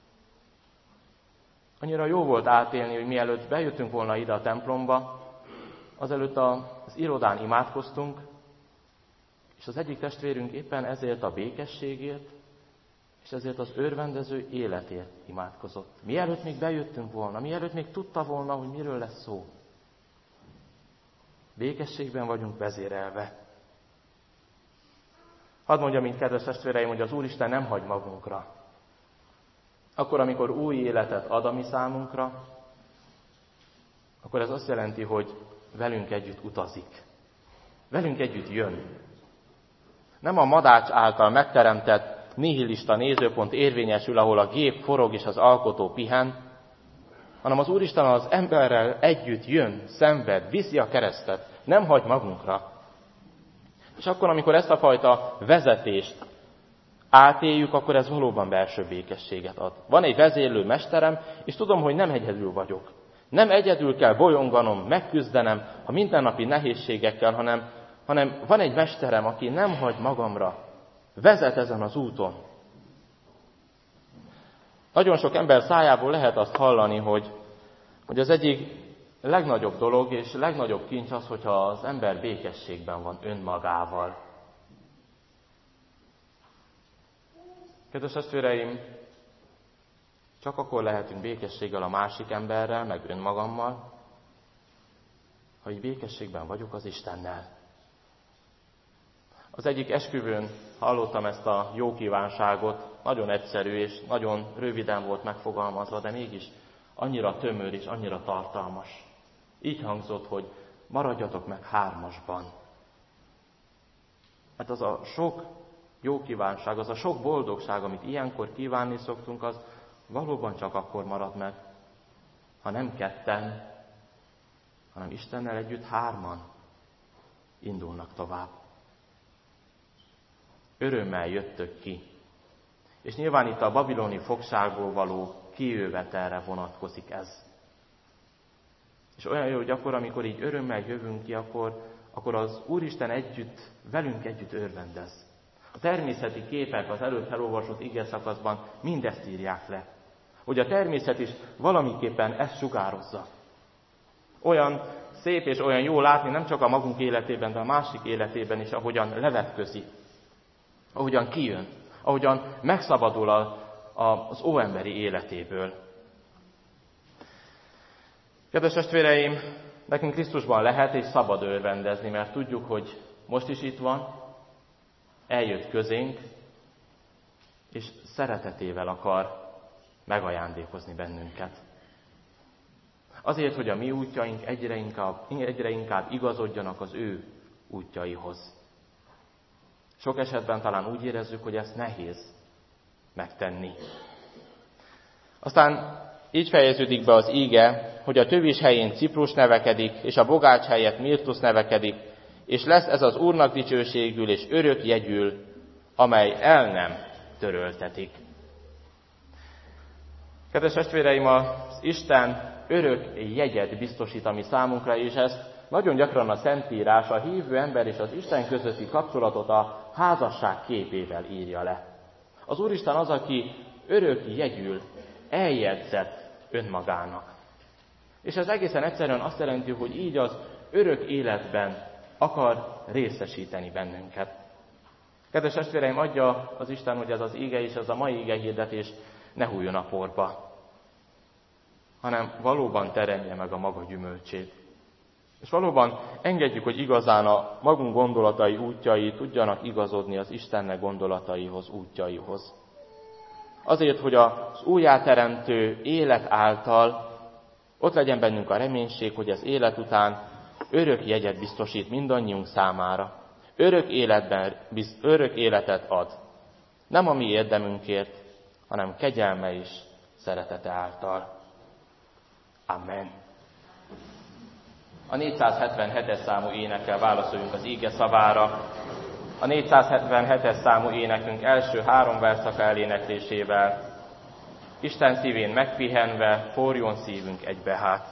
Annyira jó volt átélni, hogy mielőtt bejöttünk volna ide a templomba, azelőtt az irodán imádkoztunk, és az egyik testvérünk éppen ezért a békességért, és ezért az örvendező életért imádkozott. Mielőtt még bejöttünk volna, mielőtt még tudta volna, hogy miről lesz szó. Békességben vagyunk vezérelve. Hadd mondjam, mint kedves testvéreim, hogy az Úristen nem hagy magunkra. Akkor, amikor új életet ad a mi számunkra, akkor ez azt jelenti, hogy velünk együtt utazik. Velünk együtt jön. Nem a madács által megteremtett nihilista nézőpont érvényesül, ahol a gép forog és az alkotó pihen, hanem az Úristen az emberrel együtt jön, szenved, viszi a keresztet, nem hagy magunkra. És akkor, amikor ezt a fajta vezetést átéljük, akkor ez valóban belső békességet ad. Van egy vezérlő mesterem, és tudom, hogy nem egyedül vagyok. Nem egyedül kell bolyonganom, megküzdenem a mindennapi nehézségekkel, hanem, hanem van egy mesterem, aki nem hagy magamra, vezet ezen az úton. Nagyon sok ember szájából lehet azt hallani, hogy, hogy az egyik legnagyobb dolog és legnagyobb kincs az, hogyha az ember békességben van önmagával. Kedves testvéreim, csak akkor lehetünk békességgel a másik emberrel, meg önmagammal, ha így békességben vagyok az Istennel. Az egyik esküvőn hallottam ezt a jó kívánságot, nagyon egyszerű és nagyon röviden volt megfogalmazva, de mégis annyira tömör és annyira tartalmas. Így hangzott, hogy maradjatok meg hármasban. Hát az a sok jó kívánság, az a sok boldogság, amit ilyenkor kívánni szoktunk, az valóban csak akkor marad meg, ha nem ketten, hanem Istennel együtt hárman indulnak tovább. Örömmel jöttök ki. És nyilván itt a babiloni fogságból való kijövetelre vonatkozik ez. És olyan jó, hogy akkor, amikor így örömmel jövünk ki, akkor, akkor az Úristen együtt, velünk együtt örvendez. A természeti képek az előbb felolvasott ige szakaszban mindezt írják le. Hogy a természet is valamiképpen ezt sugározza. Olyan szép és olyan jó látni nem csak a magunk életében, de a másik életében is, ahogyan levetközik, ahogyan kijön, ahogyan megszabadul a, a, az óemberi életéből. Kedves testvéreim, nekünk Krisztusban lehet és szabad örvendezni, mert tudjuk, hogy most is itt van, eljött közénk, és szeretetével akar megajándékozni bennünket. Azért, hogy a mi útjaink egyre inkább, egyre inkább igazodjanak az ő útjaihoz. Sok esetben talán úgy érezzük, hogy ezt nehéz megtenni. Aztán így fejeződik be az íge, hogy a tövis helyén Ciprus nevekedik, és a bogács helyett Mirtusz nevekedik, és lesz ez az Úrnak dicsőségül és örök jegyül, amely el nem töröltetik. Kedves testvéreim, az Isten örök jegyet biztosít a mi számunkra, és ezt nagyon gyakran a Szentírás a hívő ember és az Isten közötti kapcsolatot a házasság képével írja le. Az Úristen az, aki örök jegyül eljegyzett önmagának. És ez egészen egyszerűen azt jelenti, hogy így az örök életben akar részesíteni bennünket. Kedves testvéreim, adja az Isten, hogy ez az íge és ez a mai íge hirdetés ne hulljon a porba, hanem valóban teremje meg a maga gyümölcsét. És valóban engedjük, hogy igazán a magunk gondolatai útjai tudjanak igazodni az Istennek gondolataihoz, útjaihoz. Azért, hogy az újjáteremtő élet által ott legyen bennünk a reménység, hogy az élet után örök jegyet biztosít mindannyiunk számára. Örök, életben, örök életet ad. Nem a mi érdemünkért, hanem kegyelme és szeretete által. Amen. A négyszázhetvenhetes számú énekkel válaszoljunk az íge szavára. A négyszázhetvenhetes számú énekünk első három verszaka eléneklésével, Isten szívén megpihenve, forjon szívünk egybe hát.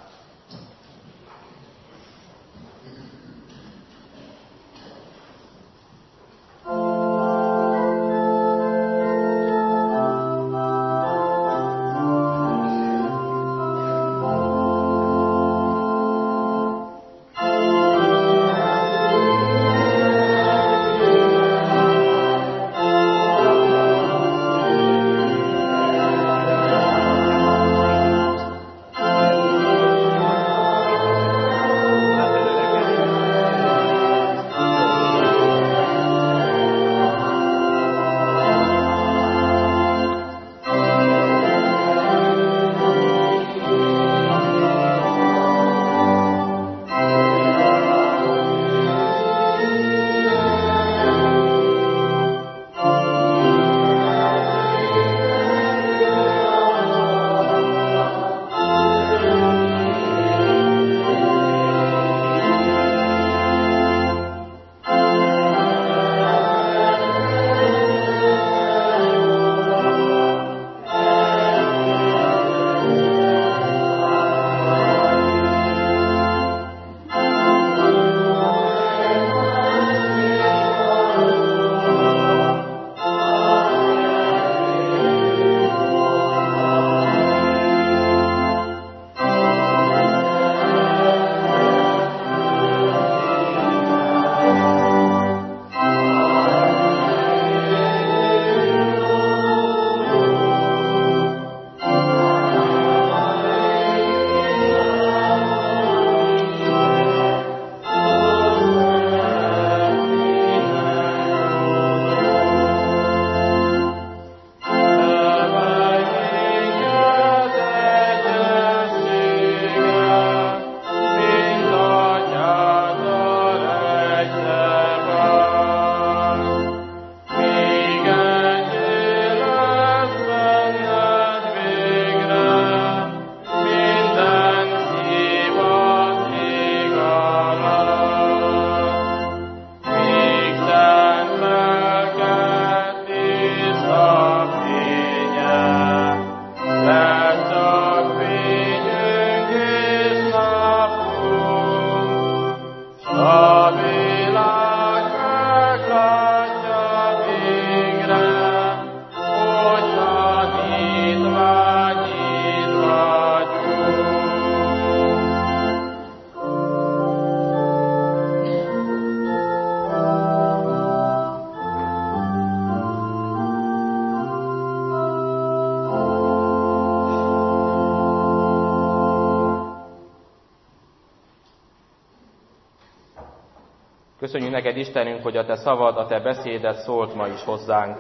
Köszönjük neked, Istenünk, hogy a te szavad, a te beszéded szólt ma is hozzánk.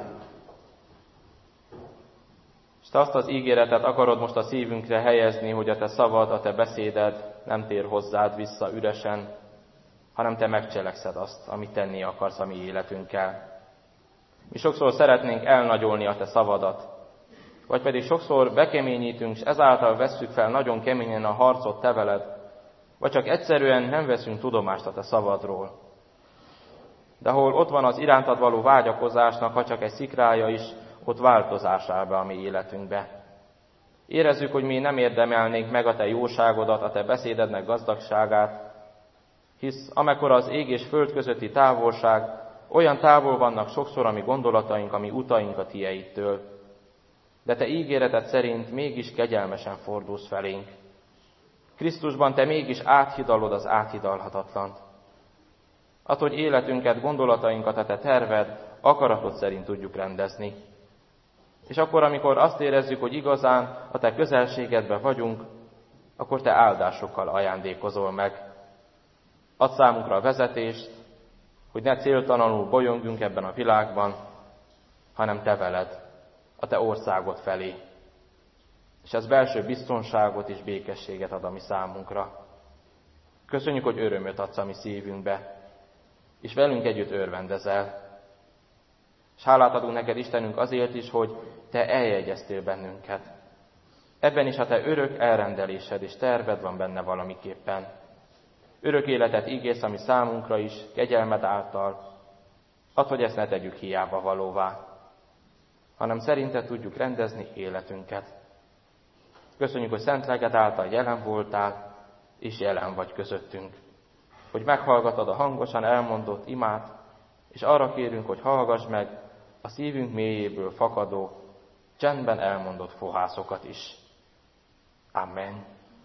És te azt az ígéretet akarod most a szívünkre helyezni, hogy a te szavad, a te beszéded nem tér hozzád vissza üresen, hanem te megcselekszed azt, amit tenni akarsz a mi életünkkel. Mi sokszor szeretnénk elnagyolni a te szavadat, vagy pedig sokszor bekeményítünk, és ezáltal vesszük fel nagyon keményen a harcot te veled, vagy csak egyszerűen nem veszünk tudomást a te szavadról. De ahol ott van az irántad való vágyakozásnak, ha csak egy szikrája is, ott változás áll be a mi életünkbe. Érezzük, hogy mi nem érdemelnénk meg a te jóságodat, a te beszédednek gazdagságát, hisz amekkora az ég és föld közötti távolság, olyan távol vannak sokszor a mi gondolataink, a mi utaink a tieidtől. De te ígéreted szerint mégis kegyelmesen fordulsz felénk. Krisztusban te mégis áthidalod az áthidalhatatlant. Add, hogy életünket, gondolatainkat a te terved, akaratod szerint tudjuk rendezni. És akkor, amikor azt érezzük, hogy igazán a te közelségedben vagyunk, akkor te áldásokkal ajándékozol meg. Add számunkra a vezetést, hogy ne céltalanul bolyongjunk ebben a világban, hanem Te veled, a Te országod felé. És ez belső biztonságot és békességet ad a mi számunkra. Köszönjük, hogy örömöt adsz a mi szívünkbe, és velünk együtt örvendezel. És hálát adunk neked, Istenünk, azért is, hogy Te eljegyeztél bennünket. Ebben is a Te örök elrendelésed és terved van benne valamiképpen. Örök életet ígérsz, ami számunkra is, kegyelmed által. Add, hogy ezt ne tegyük hiába valóvá, hanem szerinted tudjuk rendezni életünket. Köszönjük, hogy szent lelked által jelen voltál, és jelen vagy közöttünk. Hogy meghallgatod a hangosan elmondott imát, és arra kérünk, hogy hallgass meg a szívünk mélyéből fakadó, csendben elmondott fohászokat is. Amen.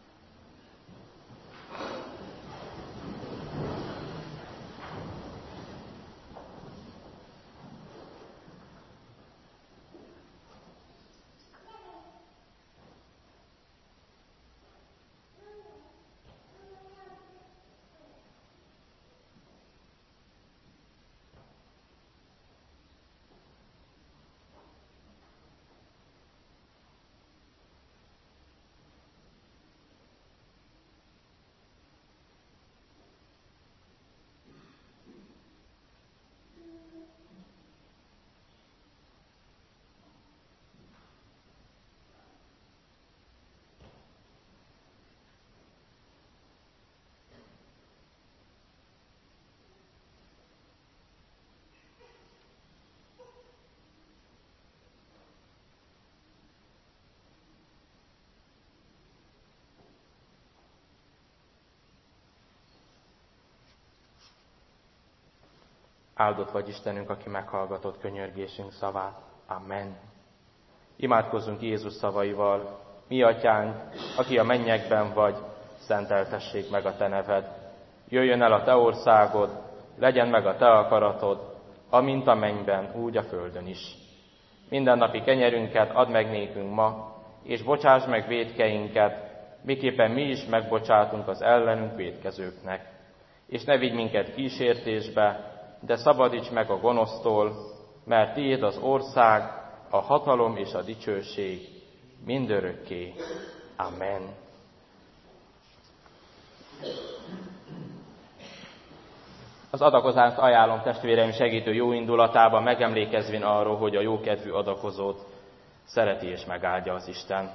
Áldott vagy Istenünk, aki meghallgatott könyörgésünk szavát. Amen. Imádkozzunk Jézus szavaival. Mi atyánk, aki a mennyekben vagy, szenteltessék meg a te neved. Jöjjön el a te országod, legyen meg a te akaratod, amint a mennyben, úgy a földön is. Mindennapi kenyerünket add meg nékünk ma, és bocsáss meg vétkeinket, miképpen mi is megbocsátunk az ellenünk vétkezőknek. És ne vigy minket kísértésbe, de szabadíts meg a gonosztól, mert tiéd az ország, a hatalom és a dicsőség mindörökké. Amen. Az adakozást ajánlom testvéreim segítő jó indulatában, megemlékezvén arról, hogy a jókedvű adakozót szereti és megáldja az Isten.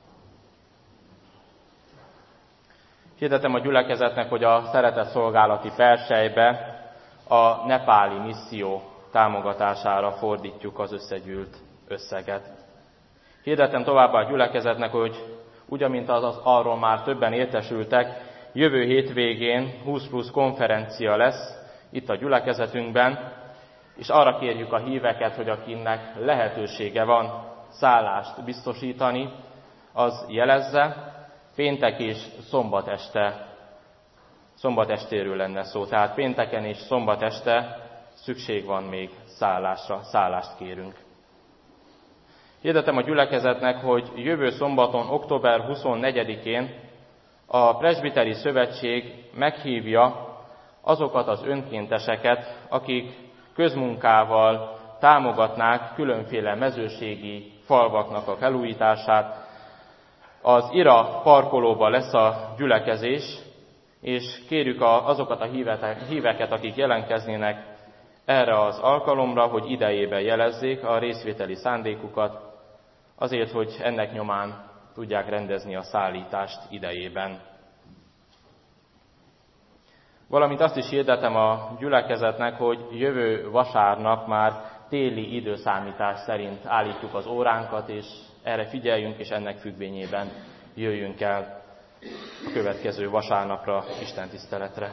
Hirdetem a gyülekezetnek, hogy a szeretett szolgálati perselybe a nepáli misszió támogatására fordítjuk az összegyűlt összeget. Hirdetem továbbá a gyülekezetnek, hogy ugyanint az, az arról már többen értesültek, jövő hétvégén húsz plusz konferencia lesz itt a gyülekezetünkben, és arra kérjük a híveket, hogy akinek lehetősége van szállást biztosítani, az jelezze. Péntek és szombat este, szombat estéről lenne szó, tehát pénteken és szombat este szükség van még szállásra, szállást kérünk. Hirdetem a gyülekezetnek, hogy jövő szombaton, október huszonnegyedikén a Presbiteri Szövetség meghívja azokat az önkénteseket, akik közmunkával támogatnák különféle mezőségi falvaknak a felújítását. Az Ira parkolóban lesz a gyülekezés, és kérjük azokat a híveket, akik jelentkeznének erre az alkalomra, hogy idejében jelezzék a részvételi szándékukat, azért, hogy ennek nyomán tudják rendezni a szállítást idejében. Valamint azt is hirdetem a gyülekezetnek, hogy jövő vasárnap már téli időszámítás szerint állítjuk az óránkat, és erre figyeljünk, és ennek függvényében jöjjünk el a következő vasárnapra istentiszteletre.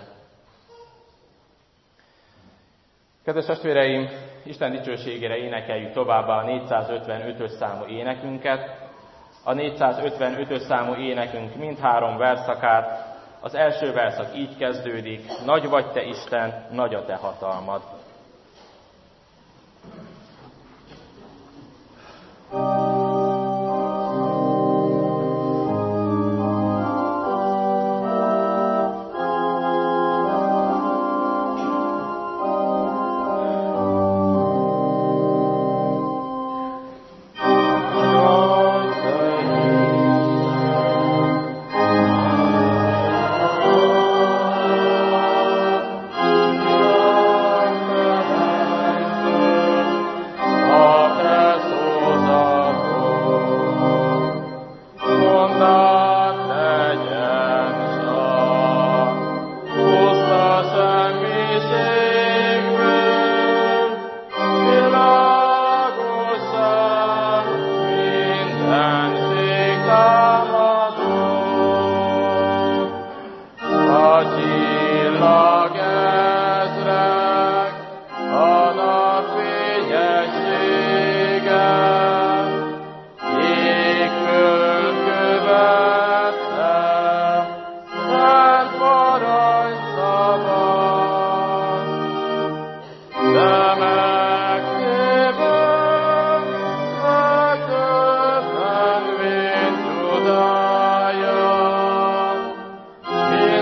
Kedves testvéreim, Isten dicsőségére énekeljük továbbá a négyszázötvenötös számú énekünket. A négyszázötvenötös számú énekünk mindhárom verszakát. Az első verszak így kezdődik: Nagy vagy te Isten, nagy a te hatalmad.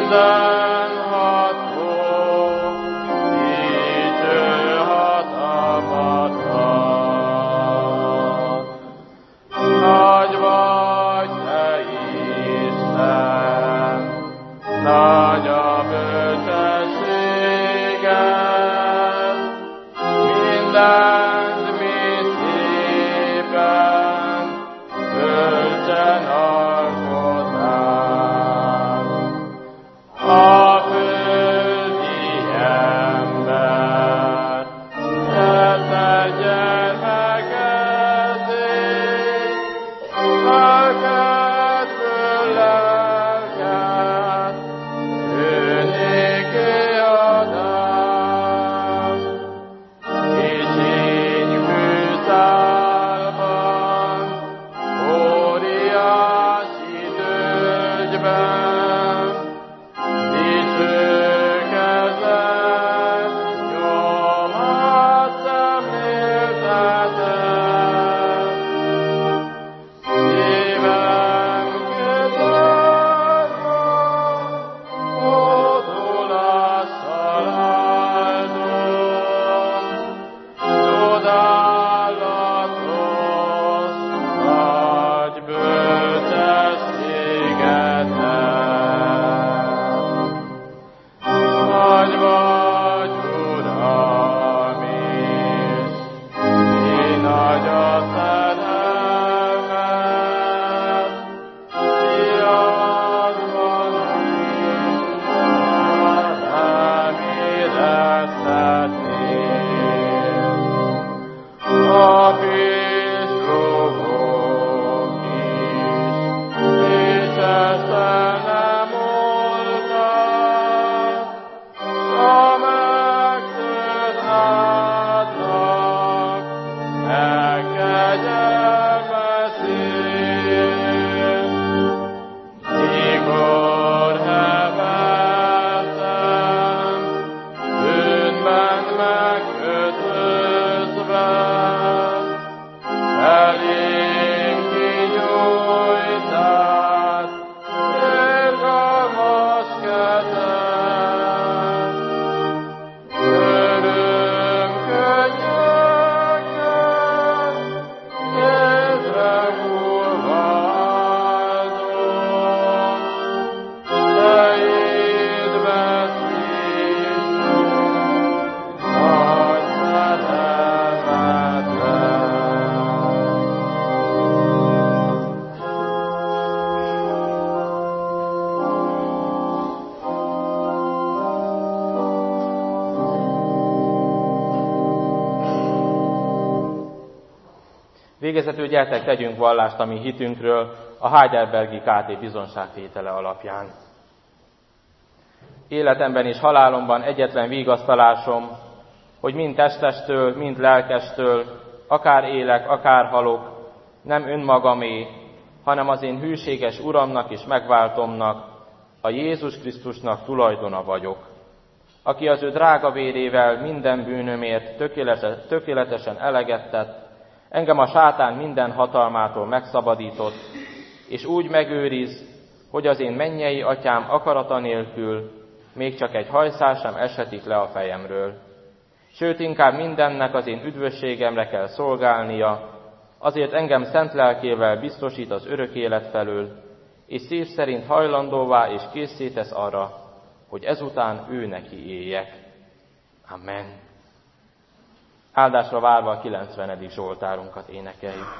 Végezetül gyertek, tegyünk vallást a mi hitünkről a Heidelbergi ká té bizonságtétele alapján. Életemben és halálomban egyetlen vigasztalásom, hogy mind testestől, mind lelkestől, akár élek, akár halok, nem önmagamé, hanem az én hűséges Uramnak és megváltomnak, a Jézus Krisztusnak tulajdona vagyok, aki az ő drága vérével minden bűnömért tökéletesen eleget tett, engem a sátán minden hatalmától megszabadított, és úgy megőriz, hogy az én mennyei atyám akarata nélkül még csak egy hajszál sem eshetik le a fejemről. Sőt, inkább mindennek az én üdvösségemre kell szolgálnia, azért engem szent lelkével biztosít az örök élet felől, és szív szerint hajlandóvá és készé tesz arra, hogy ezután ő neki éljek. Amen. Áldásra várva a kilencvenedik Zsoltárunkat énekeljük.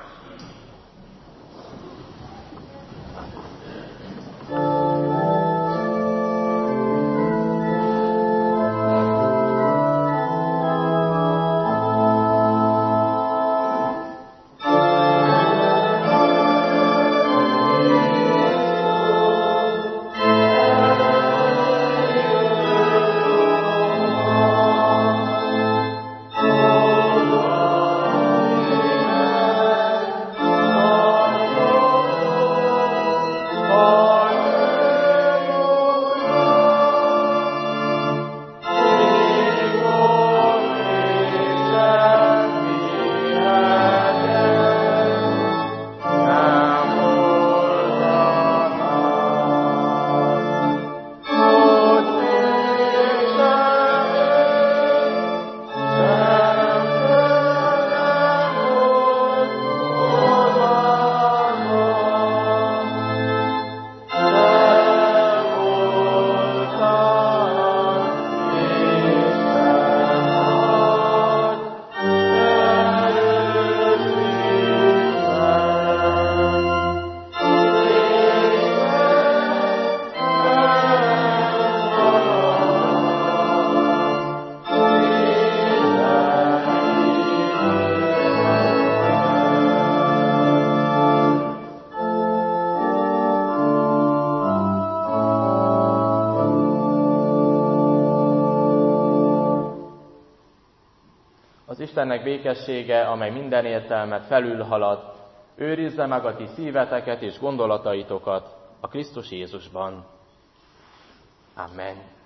Istennek békessége, amely minden értelmet felülhalad, őrizze meg a ti szíveteket és gondolataitokat a Krisztus Jézusban. Amen.